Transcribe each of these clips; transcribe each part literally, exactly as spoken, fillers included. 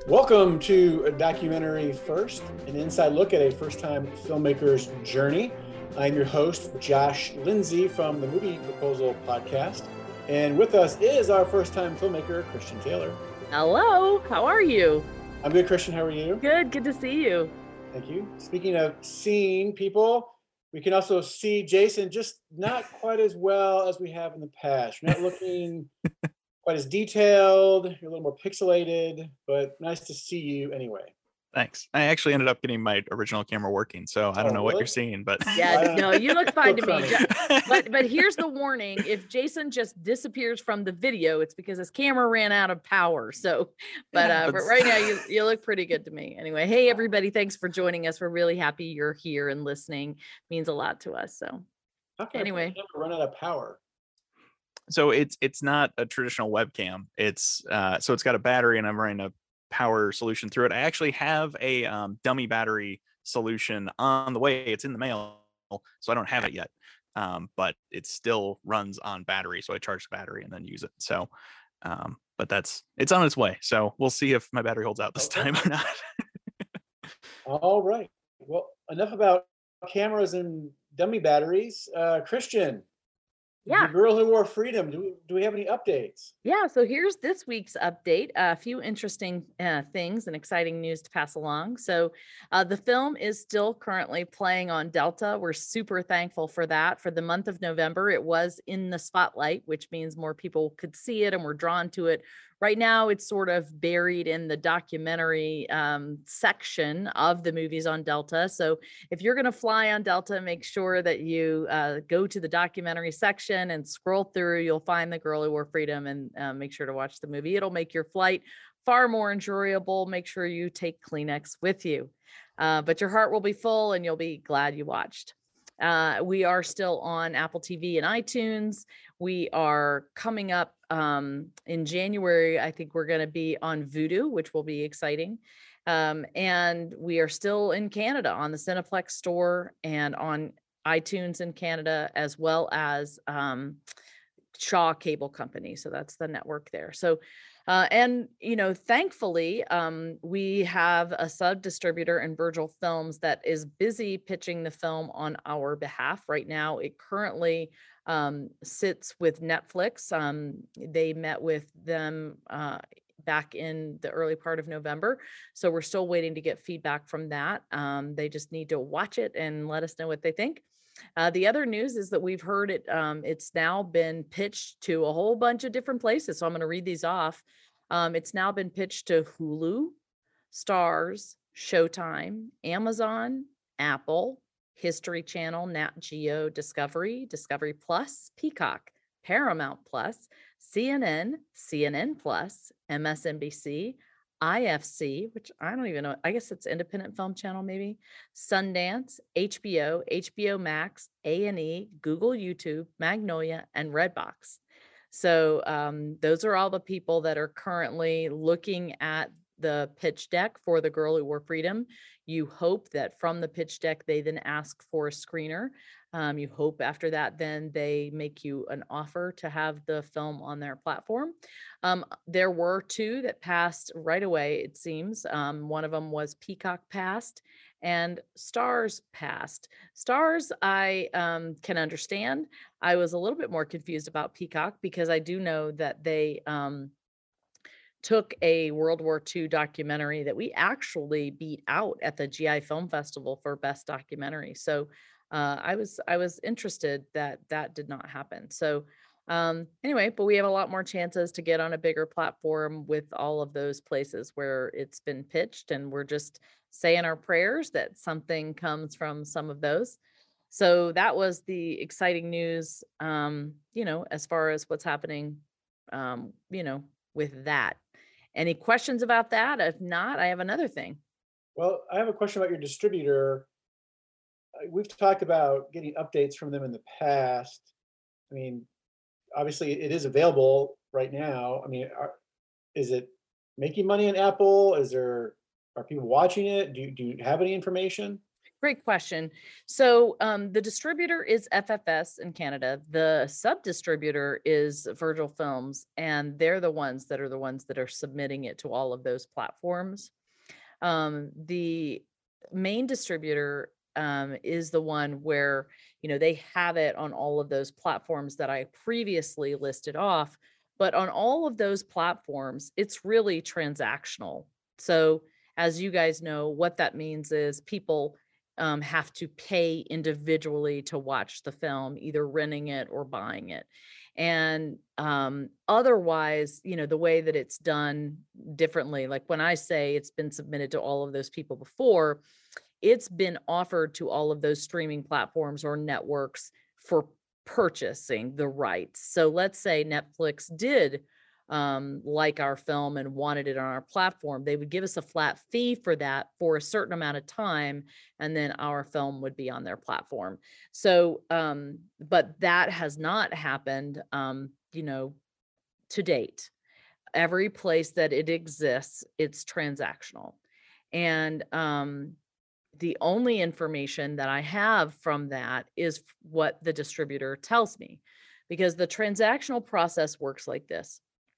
Welcome to a Documentary First, an inside look at a first-time filmmaker's journey. I'm your host, Josh Lindsay from the Movie Proposal Podcast. And with us is our first-time filmmaker, Christian Taylor. Hello, how are you? I'm good, Christian. How are you? Good, good to see you. Thank you. Speaking of seeing people, we can also see Jason, just not quite as well as we have in the past. You're not looking quite as detailed, you're a little more pixelated, but nice to see you anyway. Thanks. I actually ended up getting my original camera working, so I don't Oh, know what really? you're seeing, but Yeah, no, you look fine to me. Funny. Jo- But but here's the warning: if Jason just disappears from the video, it's because his camera ran out of power. So, but Yeah, uh, but that's- right now you you look pretty good to me. Anyway, hey everybody, thanks for joining us. We're really happy you're here and listening. Means a lot to us. So How can Anyway. I camera run out of power? so it's it's not a traditional webcam. It's uh so it's got a battery and I'm running a power solution through it. I actually have a um, dummy battery solution on the way. It's in the mail, so I don't have it yet. Um, but it still runs on battery, so I charge the battery and then use it. So um, but that's it's on its way. So we'll see if my battery holds out this Okay. time or not. All right. Well, enough about cameras and dummy batteries. Uh, Christian, Yeah. the Girl Who Wore Freedom. Do we, do we have any updates? Yeah, so here's this week's update. A few interesting uh, things and exciting news to pass along. So, uh, the film is still currently playing on Delta. We're super thankful for that. For the month of November, it was in the spotlight, which means more people could see it and were drawn to it. Right now, it's sort of buried in the documentary um, section of the movies on Delta. So, if you're going to fly on Delta, make sure that you uh, go to the documentary section and scroll through. You'll find The Girl Who Wore Freedom and uh, make sure to watch the movie. It'll make your flight far more enjoyable. Make sure you take Kleenex with you. Uh, but your heart will be full and you'll be glad you watched. Uh, we are still on Apple T V and iTunes. We are coming up um, in January. I think we're going to be on Vudu, which will be exciting. Um, and we are still in Canada on the Cineplex store and on iTunes in Canada, as well as um, Shaw Cable Company. So that's the network there. So, uh, and you know, thankfully, um, we have a sub distributor in Virgil Films that is busy pitching the film on our behalf right now. It currently um, sits with Netflix. Um, they met with them uh, back in the early part of November. So we're still waiting to get feedback from that. Um, they just need to watch it and let us know what they think. Uh, the other news is that we've heard it. Um, it's now been pitched to a whole bunch of different places. So I'm going to read these off. Um, it's now been pitched to Hulu, Stars, Showtime, Amazon, Apple, History Channel, Nat Geo, Discovery, Discovery Plus, Peacock, Paramount Plus, C N N, C N N Plus, M S N B C, I F C, which I don't even know. I guess it's Independent Film Channel, maybe. Sundance, H B O, H B O Max, A and E, Google YouTube, Magnolia, and Redbox. So um, those are all the people that are currently looking at the pitch deck for The Girl Who Wore Freedom. You hope that from the pitch deck, they then ask for a screener. Um, you hope after that, then they make you an offer to have the film on their platform. Um, there were two that passed right away, it seems. Um, one of them was Peacock passed and Stars passed. Stars, I um, can understand. I was a little bit more confused about Peacock because I do know that they um, took a World War Two documentary that we actually beat out at the G I Film Festival for Best Documentary. So uh, I was I was interested that that did not happen. So um, anyway, but we have a lot more chances to get on a bigger platform with all of those places where it's been pitched, and we're just saying our prayers that something comes from some of those. So that was the exciting news, um, you know, as far as what's happening, um, you know, with that. Any questions about that? If not, I have another thing. Well, I have a question about your distributor. Uh, We've talked about getting updates from them in the past. I mean, obviously it is available right now. I mean, are, is it making money on Apple? Is there, are people watching it? Do you, do you have any information? Great question. So um, the distributor is F F S in Canada. The sub distributor is Virgil Films, and they're the ones that are the ones that are submitting it to all of those platforms. Um, the main distributor um, is the one where, you know, they have it on all of those platforms that I previously listed off. But on all of those platforms, it's really transactional. So as you guys know, what that means is people um, have to pay individually to watch the film, either renting it or buying it. And um, otherwise, you know, the way that it's done differently, like when I say it's been submitted to all of those people before, it's been offered to all of those streaming platforms or networks for purchasing the rights. So let's say Netflix did um, like our film and wanted it on our platform, they would give us a flat fee for that for a certain amount of time, and then our film would be on their platform. So, um, but that has not happened, um, you know, to date. Every place that it exists, it's transactional. And um, the only information that I have from that is what the distributor tells me, because the transactional process works like this.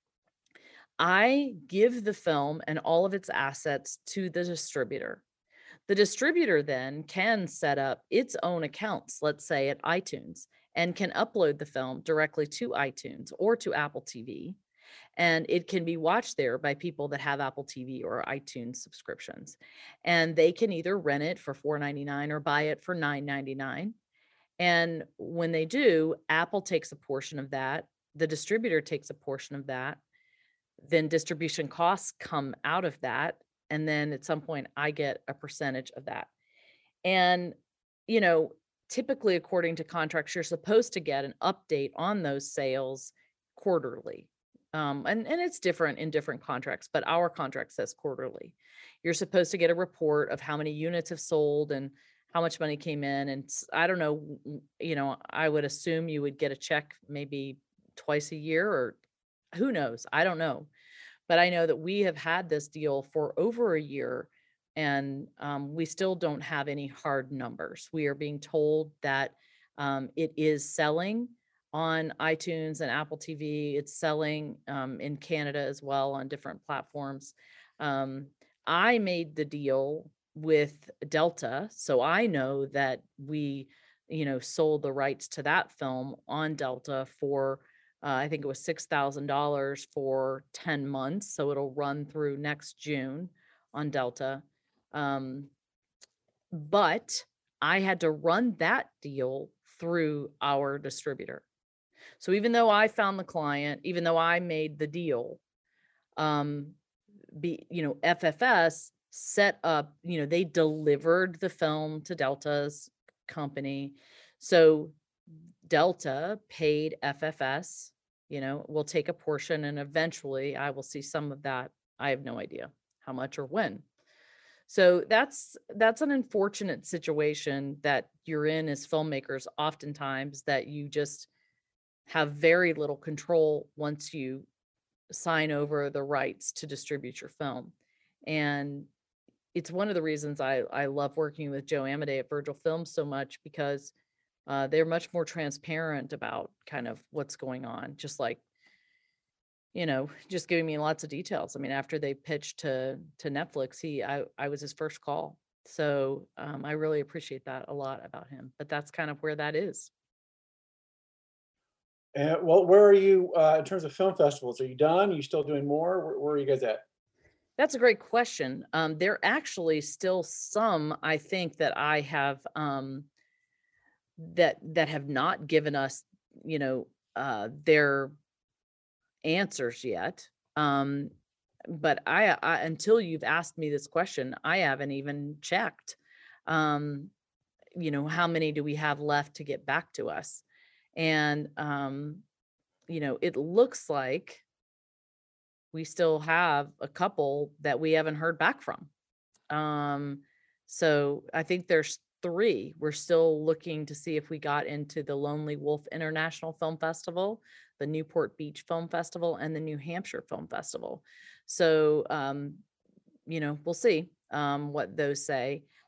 I give the film and all of its assets to the distributor. The distributor then can set up its own accounts, let's say at iTunes, and can upload the film directly to iTunes or to Apple T V. And it can be watched there by people that have Apple T V or iTunes subscriptions. And they can either rent it for four ninety-nine or buy it for nine ninety-nine. And when they do, Apple takes a portion of that, the distributor takes a portion of that, then distribution costs come out of that. And then at some point, I get a percentage of that. And, you know, typically, according to contracts, you're supposed to get an update on those sales quarterly. Um, and, and it's different in different contracts, but our contract says quarterly. You're supposed to get a report of how many units have sold and how much money came in. And s- I don't know, w- you know, I would assume you would get a check maybe twice a year, or who knows? I don't know. But I know that we have had this deal for over a year, and um, we still don't have any hard numbers. We are being told that um, it is selling on iTunes and Apple T V. It's selling um, in Canada as well on different platforms. Um, I made the deal with Delta, so I know that we, you know, sold the rights to that film on Delta for uh, I think it was six thousand dollars for ten months. So it'll run through next June on Delta. Um, but I had to run that deal through our distributor. So even though I found the client, even though I made the deal, um, be, you know, F F S set up, you know, they delivered the film to Delta's company. So Delta paid F F S, you know, will take a portion, and eventually I will see some of that. I have no idea how much or when. So that's that's an unfortunate situation that you're in as filmmakers oftentimes, that you just have very little control once you sign over the rights to distribute your film. And it's one of the reasons I I love working with Joe Amadei at Virgil Films so much, because uh, they're much more transparent about kind of what's going on, just like, you know, just giving me lots of details. I mean, after they pitched to to Netflix, he I I was his first call. So um, I really appreciate that a lot about him. But that's kind of where that is. And well, where are you uh, in terms of film festivals? Are you done? Are you still doing more? Where, where are you guys at? That's a great question. Um, there actually still some, I think, that I have um, that that have not given us, you know, uh, their answers yet. Um, but I, I, until you've asked me this question, I haven't even checked. Um, you know, how many do we have left to get back to us? And um, you know, it looks like we still have a couple that we haven't heard back from. Um, so I think there's three. We're still looking to see if we got into the Lonely Wolf International Film Festival, the Newport Beach Film Festival, and the New Hampshire Film Festival. So, um, you know, we'll see um, what those say.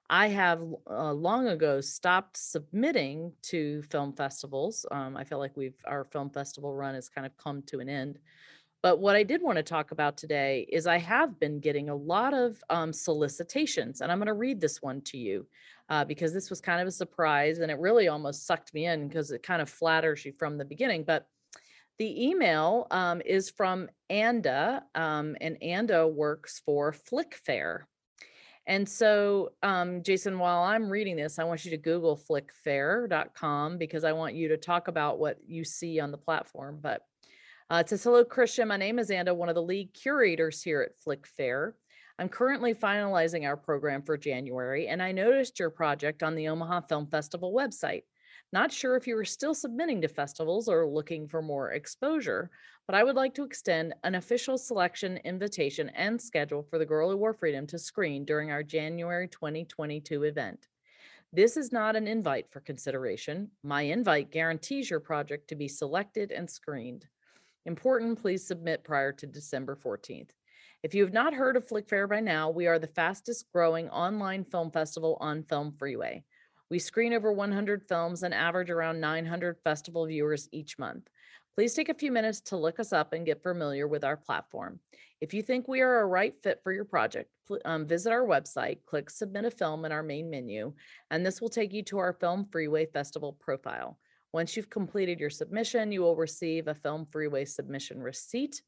I have uh, long ago stopped submitting to film festivals. Um, I feel like we've our film festival run has kind of come to an end. But what I did want to talk about today is I have been getting a lot of um, solicitations, and I'm going to read this one to you uh, because this was kind of a surprise and it really almost sucked me in because it kind of flatters you from the beginning. But the email um, is from Anda, um, and Anda works for FlickFair. And so, um, Jason, while I'm reading this, I want you to Google flick fair dot com because I want you to talk about what you see on the platform. But uh, it says, hello, Christian. My name is Anda, one of the lead curators here at FlickFair. I'm currently finalizing our program for January, and I noticed your project on the Omaha Film Festival website. Not sure if you are still submitting to festivals or looking for more exposure, but I would like to extend an official selection invitation and schedule for the Girl Who Wore Freedom to screen during our January twenty twenty-two event. This is not an invite for consideration. My invite guarantees your project to be selected and screened. Important, please submit prior to December fourteenth. If you have not heard of FlickFair by now, we are the fastest growing online film festival on Film Freeway. We screen over one hundred films and average around nine hundred festival viewers each month. Please take a few minutes to look us up and get familiar with our platform. If you think we are a right fit for your project, um, visit our website, click Submit a Film in our main menu, and this will take you to our Film Freeway Festival profile. Once you've completed your submission, you will receive a Film Freeway submission receipt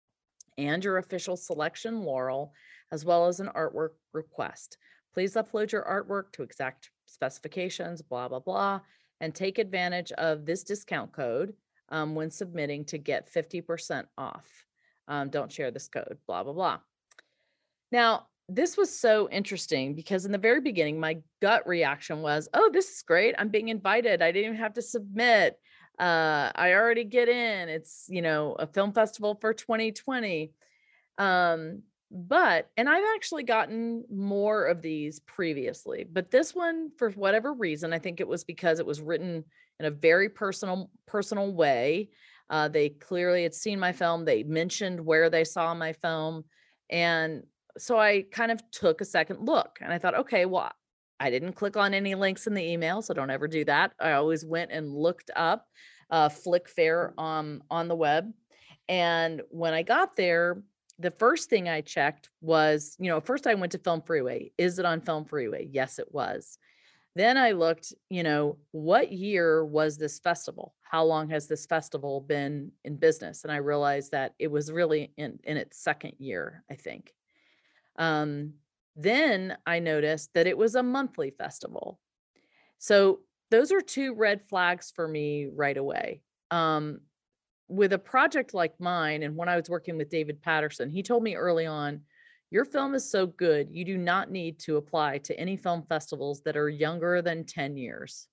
and your official selection laurel, as well as an artwork request. Please upload your artwork to exact specifications, blah, blah, blah, and take advantage of this discount code um, when submitting to get fifty percent off. Um, don't share this code, blah, blah, blah. Now, this was so interesting because in the very beginning, my gut reaction was, oh, this is great. I'm being invited. I didn't even have to submit. Uh, I already get in. It's, you know, a film festival for twenty twenty. Um, but, and I've actually gotten more of these previously, but this one, for whatever reason, I think it was because it was written in a very personal, personal way. Uh, they clearly had seen my film. They mentioned where they saw my film. And so I kind of took a second look and I thought, okay, well, I didn't click on any links in the email, so don't ever do that. I always went and looked up uh, FlickFair um, on the web. And when I got there, the first thing I checked was, you know, first I went to Film Freeway. Is it on Film Freeway? Yes, it was. Then I looked, you know, what year was this festival? How long has this festival been in business? And I realized that it was really in, in its second year, I think. Um, then I noticed that it was a monthly festival. So those are two red flags for me right away. Um, with a project like mine, and when I was working with David Patterson, he told me early on, your film is so good, you do not need to apply to any film festivals that are younger than ten years.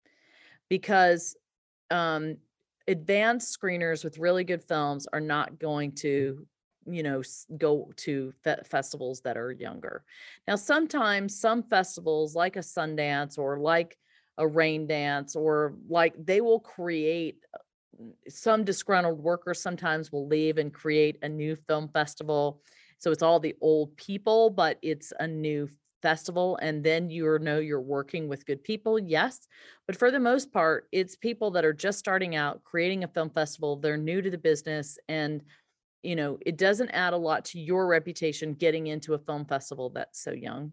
Because um, advanced screeners with really good films are not going to, you know, go to fe- festivals that are younger. Now, sometimes some festivals like a Sundance or like a Rain Dance or like they will create some disgruntled workers sometimes will leave and create a new film festival. So it's all the old people, but it's a new festival. And then you know you're working with good people. Yes. But for the most part, it's people that are just starting out creating a film festival. They're new to the business. And, you know, it doesn't add a lot to your reputation getting into a film festival that's so young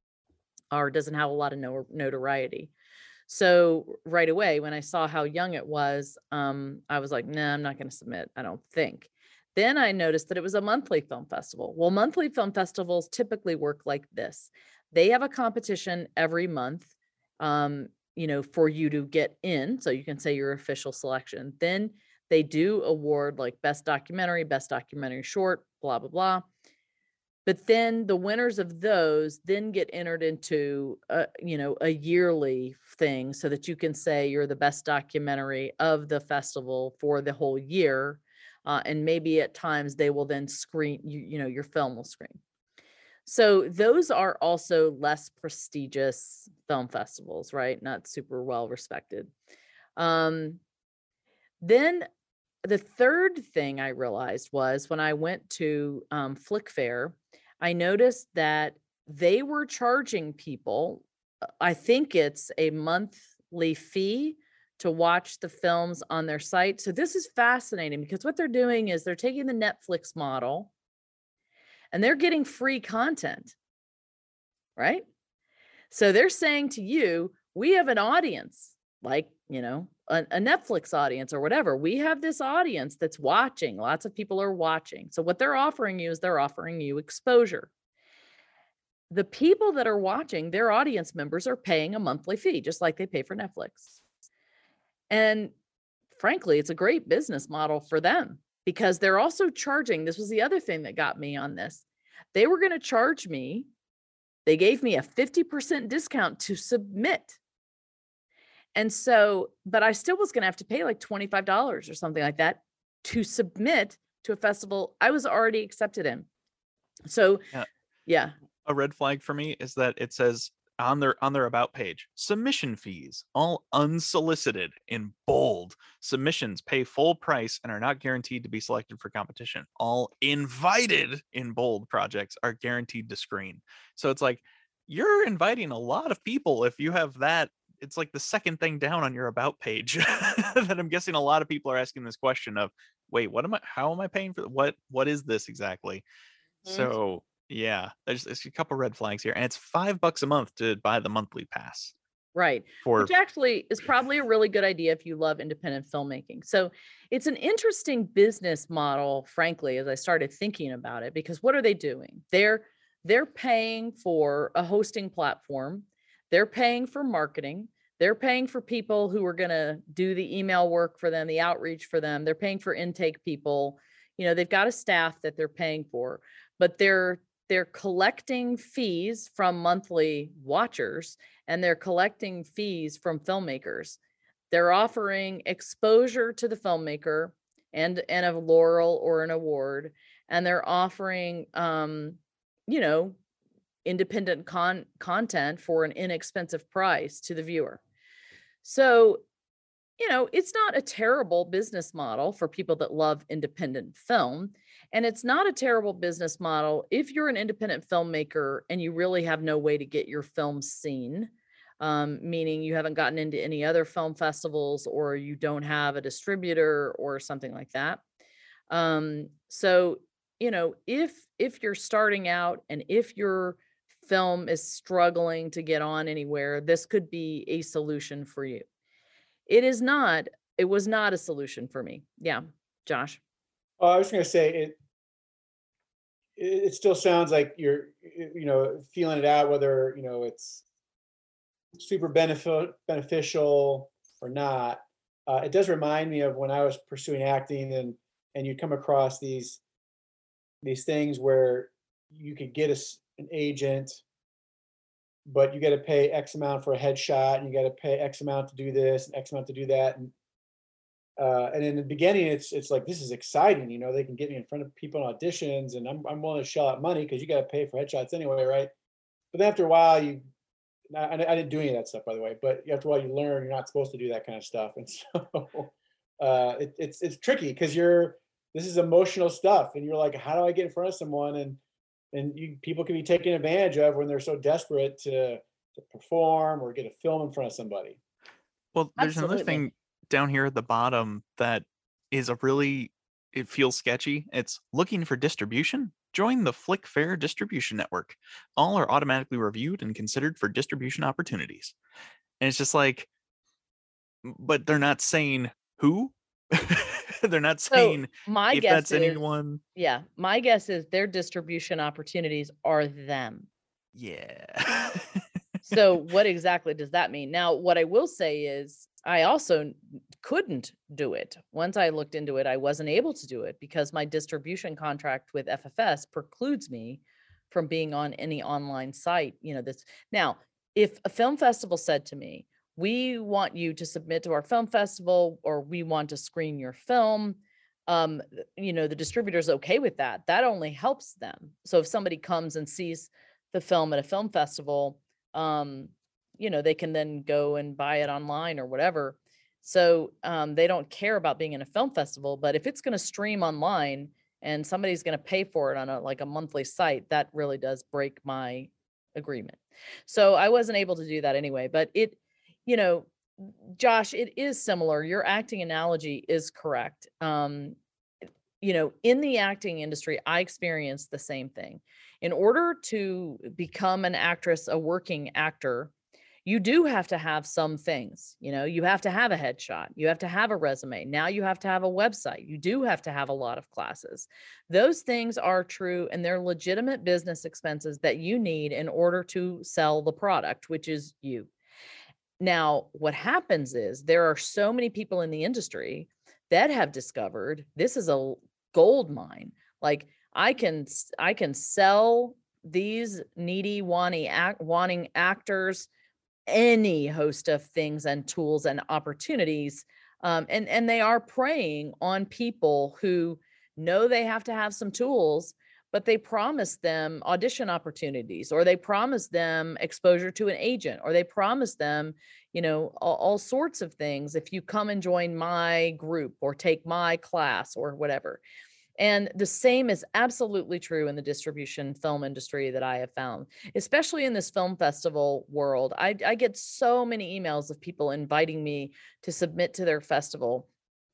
or doesn't have a lot of no- notoriety. So right away, when I saw how young it was, um, I was like, no, nah, I'm not going to submit. I don't think. Then I noticed that it was a monthly film festival. Well, monthly film festivals typically work like this. They have a competition every month, um, you know, for you to get in. So you can say your official selection. Then they do award like best documentary, best documentary short, blah, blah, blah. But then the winners of those then get entered into a, you know, a yearly thing so that you can say you're the best documentary of the festival for the whole year. Uh, and maybe at times they will then screen, you, you know, your film will screen. So those are also less prestigious film festivals, right? Not super well respected. Um, then the third thing I realized was when I went to um, FlickFair, I noticed that they were charging people, uh, I think it's a monthly fee to watch the films on their site. So this is fascinating because what they're doing is they're taking the Netflix model and they're getting free content, right? So they're saying to you, we have an audience, like, you know, a, a Netflix audience or whatever. We have this audience that's watching. Lots of people are watching. So what they're offering you is they're offering you exposure. The people that are watching, their audience members are paying a monthly fee, just like they pay for Netflix. And frankly, it's a great business model for them because they're also charging. This was the other thing that got me on this. They were going to charge me. They gave me a fifty percent discount to submit. And so, but I still was going to have to pay like twenty-five dollars or something like that to submit to a festival I was already accepted in. So, Yeah. yeah. A red flag for me is that it says on their on their about page, submission fees, all unsolicited in bold. Submissions pay full price and are not guaranteed to be selected for competition. All invited in bold projects are guaranteed to screen. So it's like you're inviting a lot of people if you have that. It's like the second thing down on your about page that I'm guessing a lot of people are asking this question of, wait, what am I, how am I paying for what, what is this exactly? Mhm. So yeah, there's, there's a couple red flags here, and it's five bucks a month to buy the monthly pass. Right. For Which actually is probably a really good idea if you love independent filmmaking. So it's an interesting business model, frankly, as I started thinking about it, because what are they doing? They're they're paying for a hosting platform, they're paying for marketing, they're paying for people who are going to do the email work for them, the outreach for them, they're paying for intake people. You know, they've got a staff that they're paying for, but they're they're collecting fees from monthly watchers and they're collecting fees from filmmakers. They're offering exposure to the filmmaker and, and a laurel or an award. And they're offering, um, you know, independent con content for an inexpensive price to the viewer. So, you know, it's not a terrible business model for people that love independent film. And it's not a terrible business model if you're an independent filmmaker and you really have no way to get your film seen, um, meaning you haven't gotten into any other film festivals or you don't have a distributor or something like that. Um, so, you know, if if you're starting out and if your film is struggling to get on anywhere, this could be a solution for you. It is not, it was not a solution for me. Yeah, Josh. Oh, I was going to say it. It it still sounds like you're, you know, feeling it out whether you know it's super benefit beneficial or not. Uh, it does remind me of when I was pursuing acting, and and you come across these these things where you could get a s an agent, but you got to pay X amount for a headshot, and you got to pay X amount to do this, and X amount to do that, and uh, and in the beginning, it's it's like this is exciting, you know, they can get me in front of people in auditions, and I'm I'm willing to shell out money because you got to pay for headshots anyway, right? But then after a while, you I, I didn't do any of that stuff, by the way. But after a while, you learn you're not supposed to do that kind of stuff, and so uh, it, it's it's tricky because you're this is emotional stuff, and you're like, how do I get in front of someone? And and you people can be taken advantage of when they're so desperate to to perform or get a film in front of somebody. Well, there's another Absolutely. thing down here at the bottom that is a really it feels sketchy. It's looking for distribution. Join the Flick Fair Distribution Network. All are automatically reviewed and considered for distribution opportunities. And it's just like, but they're not saying who. They're not So saying my if guess that's is, anyone. yeah, my guess is their distribution opportunities are them. Yeah. So what exactly does that mean? Now, what I will say is I also n- couldn't do it. Once I looked into it, I wasn't able to do it because my distribution contract with F F S precludes me from being on any online site. You know, this now, if a film festival said to me, we want you to submit to our film festival or we want to screen your film, um, th- you know, the distributor's okay with that. That only helps them. So if somebody comes and sees the film at a film festival, um, you know, they can then go and buy it online or whatever. So um, they don't care about being in a film festival, but if it's going to stream online and somebody's going to pay for it on a like a monthly site, that really does break my agreement. So I wasn't able to do that anyway, but it, you know, Josh, it is similar. Your acting analogy is correct. Um, you know, in the acting industry, I experienced the same thing. In order to become an actress, a working actor, you do have to have some things. You know, you have to have a headshot, you have to have a resume. Now you have to have a website. You do have to have a lot of classes. Those things are true, and they're legitimate business expenses that you need in order to sell the product, which is you. Now, what happens is there are so many people in the industry that have discovered this is a gold mine. Like I can, s- I can sell these needy, wanting, act, wanting actors any host of things and tools and opportunities. Um, and, and they are preying on people who know they have to have some tools, but they promise them audition opportunities, or they promise them exposure to an agent, or they promise them, you know, all, all sorts of things if you come and join my group or take my class or whatever. And the same is absolutely true in the distribution film industry that I have found, especially in this film festival world. I, I get so many emails of people inviting me to submit to their festival,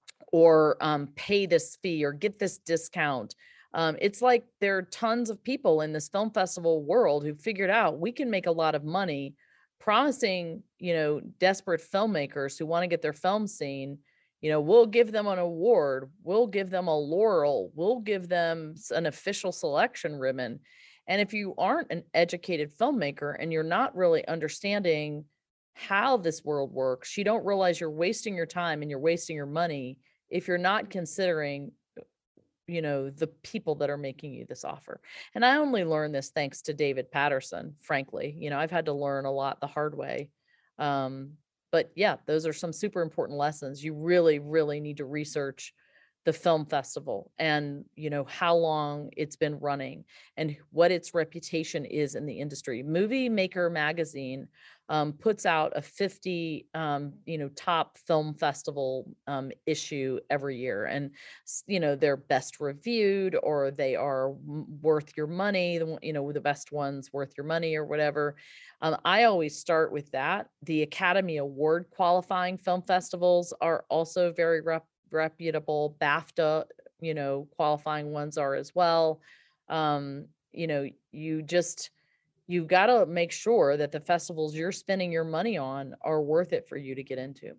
or um, pay this fee or get this discount. Um, it's like there are tons of people in this film festival world who figured out we can make a lot of money promising, you know, desperate filmmakers who want to get their film seen. You know, we'll give them an award, we'll give them a laurel, we'll give them s- an official selection ribbon. And if you aren't an educated filmmaker and you're not really understanding how this world works, you don't realize you're wasting your time and you're wasting your money if you're not considering, you know, the people that are making you this offer. And I only learned this thanks to David Patterson, frankly. You know, I've had to learn a lot the hard way. Um, but yeah, those are some super important lessons. You really, really need to research the film festival and, you know, how long it's been running and what its reputation is in the industry. Movie Maker magazine um, puts out a fifty, um, you know, top film festival um, issue every year. And, s- you know, they're best reviewed, or they are m- worth your money, the, one- you know, the best ones worth your money or whatever. Um, I always start with that. The Academy Award qualifying film festivals are also very rep- reputable. BAFTA, you know, qualifying ones are as well. Um, you know, you just, you got to make sure that the festivals you're spending your money on are worth it for you to get into.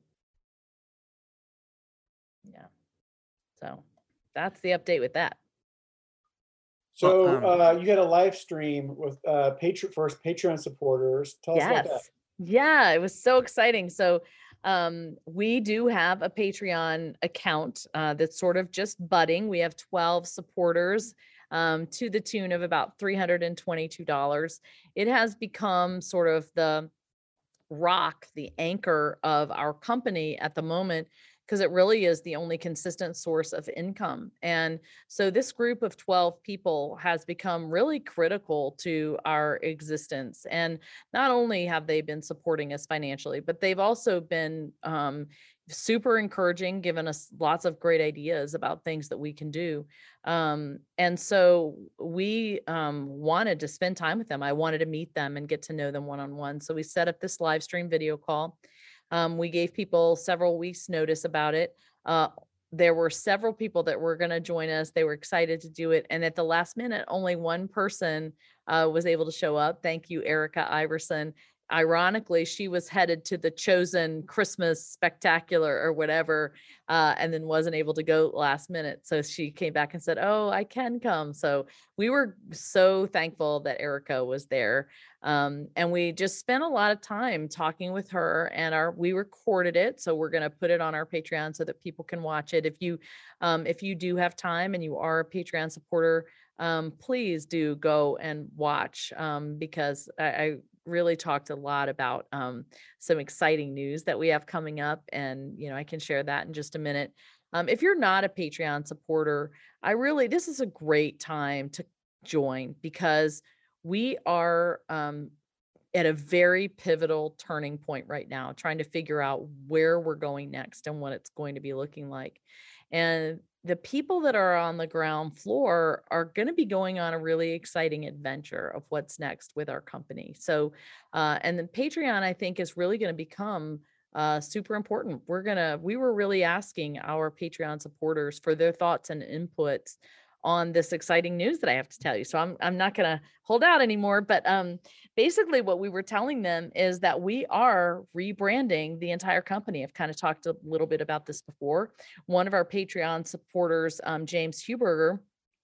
Yeah. So that's the update with that. Well, So um, uh, you had a live stream with uh, Patreon first Patreon supporters. Tell us about that. Yes. Yeah, it was so exciting. So um, we do have a Patreon account uh, that's sort of just budding. We have twelve supporters um, to the tune of about three hundred twenty-two dollars. It has become sort of the rock, the anchor of our company at the moment, because it really is the only consistent source of income. And so this group of twelve people has become really critical to our existence. And not only have they been supporting us financially, but they've also been um, super encouraging, giving us lots of great ideas about things that we can do. Um, and so we um, wanted to spend time with them. I wanted to meet them and get to know them one on one. So we set up this live stream video call. Um, we gave people several weeks' notice about it. Uh, there were several people that were going to join us. They were excited to do it. And at the last minute, only one person uh, was able to show up. Thank you, Erica Iverson. Ironically, she was headed to the Chosen Christmas Spectacular or whatever, uh, and then wasn't able to go last minute. So she came back and said, "Oh, I can come." So we were so thankful that Erica was there. Um, and we just spent a lot of time talking with her, and our we recorded it. So we're going to put it on our Patreon so that people can watch it. If you um, if you do have time and you are a Patreon supporter, um, please do go and watch, um, because I, I really talked a lot about um, some exciting news that we have coming up. And, you know, I can share that in just a minute. Um, if you're not a Patreon supporter, I really, this is a great time to join, because we are um, at a very pivotal turning point right now, trying to figure out where we're going next and what it's going to be looking like. And the people that are on the ground floor are going to be going on a really exciting adventure of what's next with our company. So, uh, and then Patreon, I think, is really going to become uh, super important. We're going to, we were really asking our Patreon supporters for their thoughts and inputs on this exciting news that I have to tell you. So I'm, I'm not going to hold out anymore, but um, basically what we were telling them is that we are rebranding the entire company. I've kind of talked a little bit about this before. One of our Patreon supporters, um, James Huberger,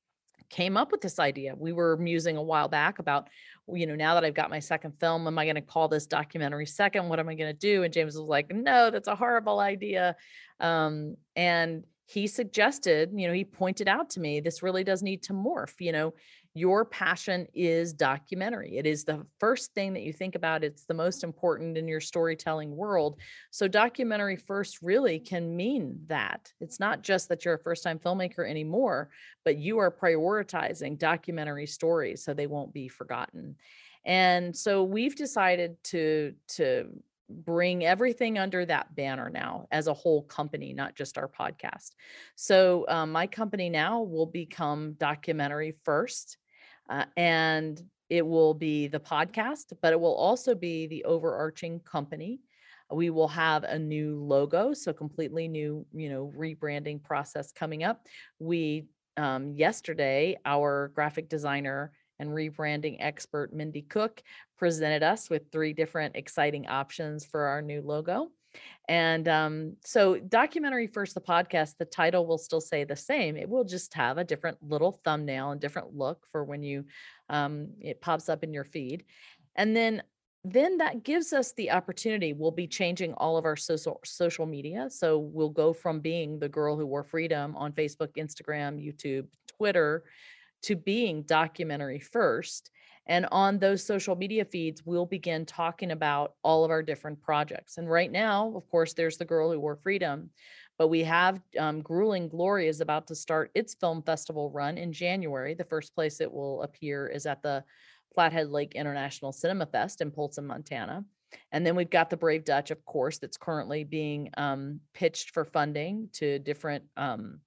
came up with this idea. We were musing a while back about, you know, now that I've got my second film, am I going to call this documentary second? What am I going to do? And James was like, no, that's a horrible idea. Um, and he suggested, you know, he pointed out to me, this really does need to morph. You know, your passion is documentary. It is the first thing that you think about. It's the most important in your storytelling world. So documentary first really can mean that. It's not just that you're a first-time filmmaker anymore, but you are prioritizing documentary stories so they won't be forgotten. And so we've decided to, to bring everything under that banner now as a whole company, not just our podcast. So um, my company now will become Documentary First, uh, and it will be the podcast, but it will also be the overarching company. We will have a new logo, so completely new, you know, rebranding process coming up. We um, yesterday, our graphic designer and rebranding expert, Mindy Cook, presented us with three different exciting options for our new logo. And um, so Documentary First, the podcast, the title will still say the same. It will just have a different little thumbnail and different look for when you, um, it pops up in your feed. And then then that gives us the opportunity. We'll be changing all of our social social media. So we'll go from being the girl who wore freedom on Facebook, Instagram, YouTube, Twitter, to being Documentary First. And on those social media feeds, we'll begin talking about all of our different projects. And right now, of course, there's The Girl Who Wore Freedom, but we have um, Grueling Glory is about to start its film festival run in January. The first place it will appear is at the Flathead Lake International Cinema Fest in Polson, Montana. And then we've got The Brave Dutch, of course, that's currently being um, pitched for funding to different um,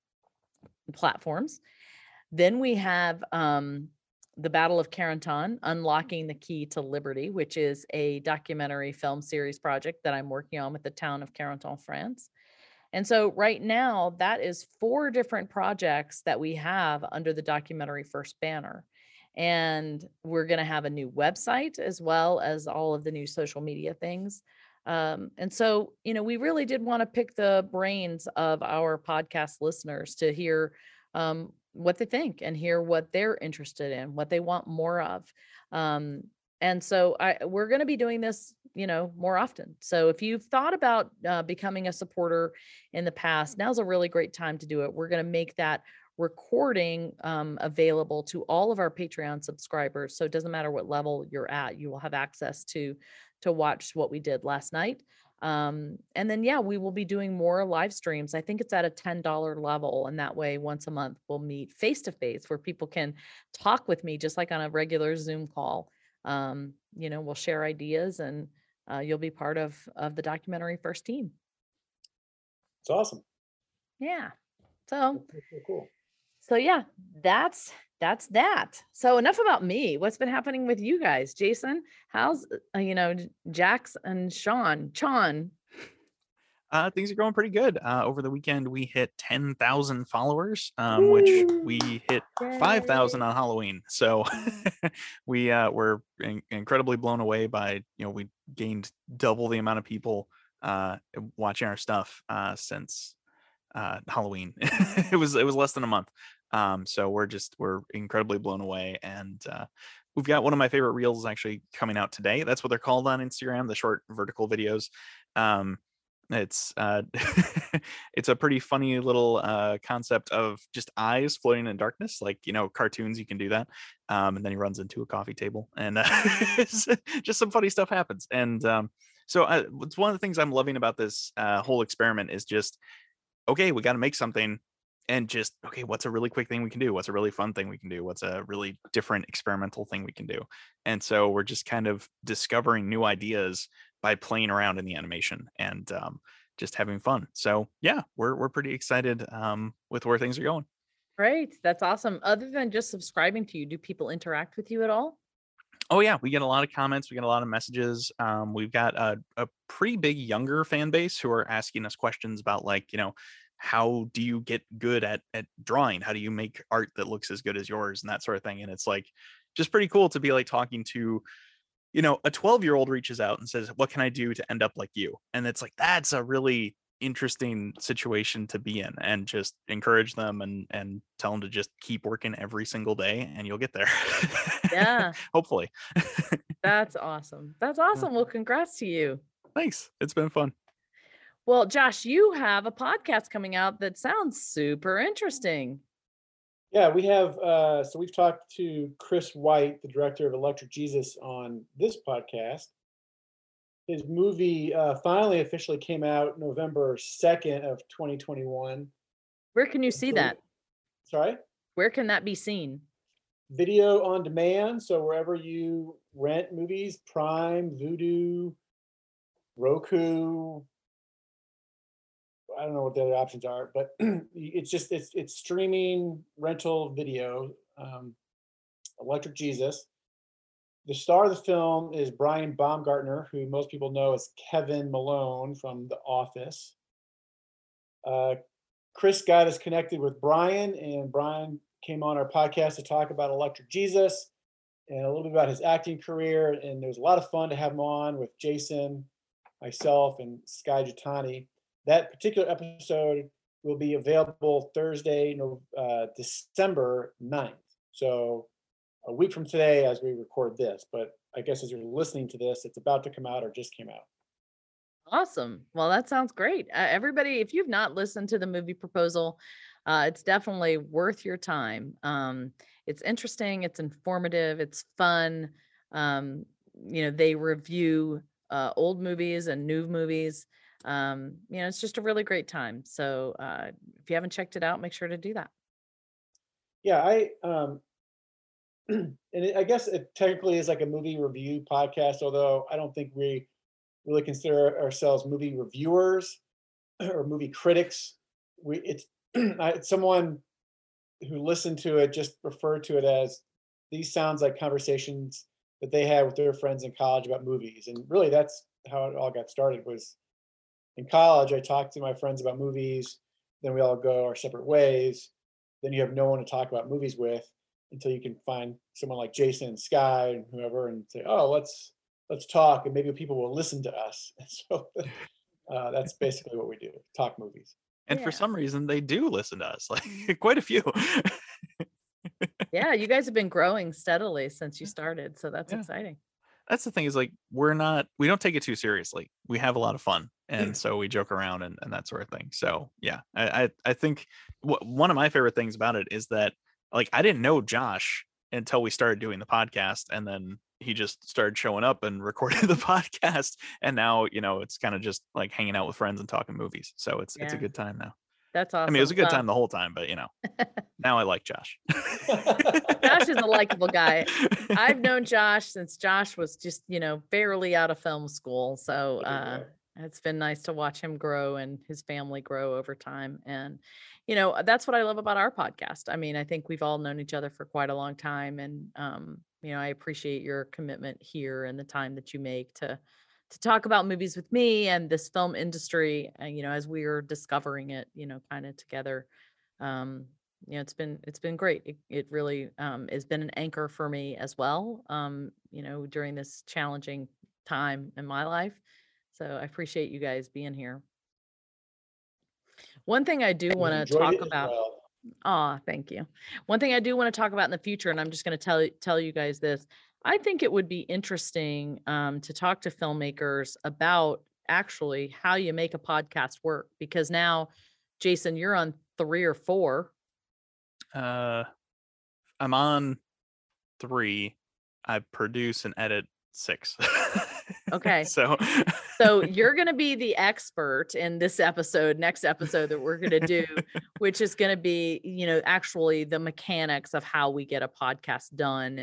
platforms. Then we have um, The Battle of Carentan, Unlocking the Key to Liberty, which is a documentary film series project that I'm working on with the town of Carentan, France. And so right now, that is four different projects that we have under the Documentary First banner. And we're going to have a new website as well as all of the new social media things. Um, and so, you know, we really did want to pick the brains of our podcast listeners to hear um, what they think and hear what they're interested in, what they want more of. Um, and so I, we're going to be doing this, you know, more often. So if you've thought about uh, becoming a supporter in the past, now's a really great time to do it. We're going to make that recording um, available to all of our Patreon subscribers. So it doesn't matter what level you're at, you will have access to, to watch what we did last night. Um, and then, yeah, we will be doing more live streams. I think it's at a ten dollar level. And that way, once a month, we'll meet face to face where people can talk with me just like on a regular Zoom call. Um, you know, we'll share ideas and uh, you'll be part of, of the Documentary First team. It's awesome. Yeah. So, That's so cool. so yeah, that's that's that. So enough about me. What's been happening with you guys? Jason, how's, uh, you know, Jax and Sean, Sean? Uh, things are going pretty good. Uh, over the weekend, we hit ten thousand followers, um, which we hit five thousand on Halloween. So we uh, were in- incredibly blown away by, you know, we gained double the amount of people uh, watching our stuff uh, since uh, Halloween. it was it was less than a month. Um, so we're just we're incredibly blown away, and uh, we've got one of my favorite reels actually coming out today. That's what they're called on Instagram, the short vertical videos. Um, it's uh, it's a pretty funny little uh, concept of just eyes floating in darkness, like, you know, cartoons. You can do that, um, and then he runs into a coffee table, and uh, just some funny stuff happens. And um, so uh, it's one of the things I'm loving about this uh, whole experiment is just, okay, we got to make something, and just, okay, what's a really quick thing we can do? What's a really fun thing we can do? What's a really different experimental thing we can do? And so we're just kind of discovering new ideas by playing around in the animation. And um, just having fun. So yeah, we're we're pretty excited um, with where things are going. Great. That's awesome. Other than just subscribing to you, do people interact with you at all? Oh yeah, we get a lot of comments, we get a lot of messages. Um, we've got a, a pretty big younger fan base who are asking us questions about like, you know, how do you get good at at drawing? How do you make art that looks as good as yours and that sort of thing? And it's like just pretty cool to be like talking to, you know, a twelve year old reaches out and says, what can I do to end up like you? And it's like, that's a really interesting situation to be in, and just encourage them and and tell them to just keep working every single day and you'll get there. Yeah, Hopefully. that's awesome. That's Yeah. awesome. Well, congrats to you. Thanks. It's been fun. Well, Josh, you have a podcast coming out that sounds super interesting. Yeah, we have. Uh, so we've talked to Chris White, the director of Electric Jesus, on this podcast. His movie uh, finally officially came out November second of twenty twenty-one. Where can you see that? Sorry? Where can that be seen? Video on demand. So wherever you rent movies, Prime, Vudu, Roku. I don't know what the other options are, but it's just it's it's streaming rental video. Um, Electric Jesus. The star of the film is Brian Baumgartner, who most people know as Kevin Malone from The Office. Uh, Chris got us connected with Brian, and Brian came on our podcast to talk about Electric Jesus and a little bit about his acting career. And it was a lot of fun to have him on with Jason, myself, and Sky Jitani. That particular episode will be available Thursday, no, uh, December ninth. So a week from today as we record this, but I guess as you're listening to this, it's about to come out or just came out. Awesome. Well, that sounds great. Uh, everybody, if you've not listened to the movie proposal, uh, it's definitely worth your time. Um, it's interesting, it's informative, it's fun. Um, you know, they review uh, old movies and new movies. Um, you know, it's just a really great time. So uh, if you haven't checked it out, make sure to do that. Yeah, I um, and it, I guess it technically is like a movie review podcast, although I don't think we really consider ourselves movie reviewers or movie critics. We it's, I, it's someone who listened to it just referred to it as these sounds like conversations that they had with their friends in college about movies, and really that's how it all got started. Was in college, I talked to my friends about movies, then we all go our separate ways. Then you have no one to talk about movies with until you can find someone like Jason and Sky and whoever and say, oh, let's let's talk, and maybe people will listen to us. So uh, that's basically what we do, talk movies. And Yeah. for some reason, they do listen to us, like quite a few. Yeah, you guys have been growing steadily since you started, so that's Yeah. exciting. That's the thing is like, we're not, we don't take it too seriously. We have a lot of fun. And so we joke around and, and that sort of thing. So yeah, I, I, I think w- one of my favorite things about it is that like, I didn't know Josh until we started doing the podcast, and then he just started showing up and recorded the podcast. And now, you know, it's kind of just like hanging out with friends and talking movies. So it's, it's a Yeah. good time now. That's awesome. I mean, it was a good Well, time the whole time, but you know, now I like Josh. Josh is a likable guy. I've known Josh since Josh was just, you know, barely out of film school. So uh, it's been nice to watch him grow and his family grow over time. And, you know, that's what I love about our podcast. I mean, I think we've all known each other for quite a long time. And, um, you know, I appreciate your commitment here and the time that you make to to talk about movies with me and this film industry, uh, you know, as we are discovering it, you know, kind of together. Um, you know, it's been it's been great. It, it really um, has been an anchor for me as well. Um, you know, during this challenging time in my life. So I appreciate you guys being here. One thing I do want to Enjoyed talk it as about. well. Ah, thank you. One thing I do want to talk about in the future, and I'm just going to tell tell you guys this. I think it would be interesting um, to talk to filmmakers about actually how you make a podcast work, because now, Jason, you're on three or four. Uh, I'm on three. I produce and edit six. Okay. So, So you're going to be the expert in this episode, next episode that we're going to do, which is going to be, you know, actually the mechanics of how we get a podcast done and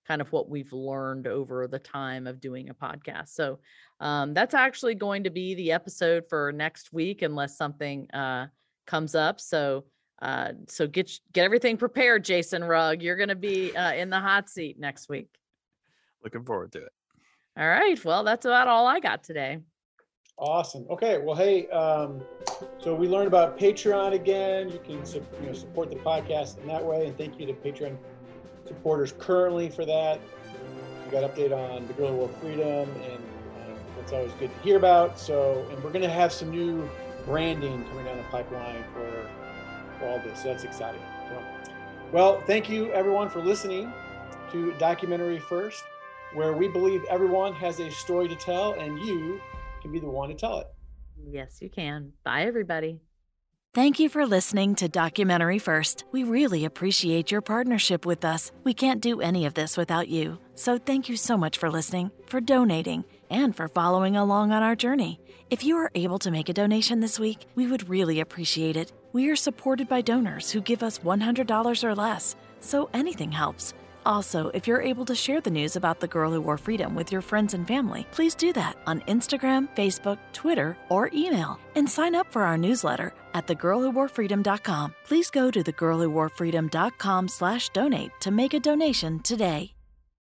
kind of what we've learned over the time of doing a podcast. So um, that's actually going to be the episode for next week, unless something uh, comes up. So uh, so get get everything prepared, Jason Rugg. You're going to be uh, in the hot seat next week. Looking forward to it. All right. Well, that's about all I got today. Awesome. Okay. Well, hey, um, so we learned about Patreon again. You can su- you know, support the podcast in that way. And thank you to Patreon supporters currently for that. We got update on the Guerrilla War Freedom, and uh, that's always good to hear about. So, and we're going to have some new branding coming down the pipeline for, for all this. So that's exciting. So, well, thank you everyone for listening to Documentary First, where we believe everyone has a story to tell and you can be the one to tell it. Yes, you can. Bye, everybody. Thank you for listening to Documentary First. We really appreciate your partnership with us. We can't do any of this without you. So thank you so much for listening, for donating, and for following along on our journey. If you are able to make a donation this week, we would really appreciate it. We are supported by donors who give us one hundred dollars or less, so anything helps. Also, if you're able to share the news about the Girl Who Wore Freedom with your friends and family, please do that on Instagram, Facebook, Twitter, or email. And sign up for our newsletter at the girl who wore freedom dot com. Please go to the girl who wore freedom dot com slash donate to make a donation today.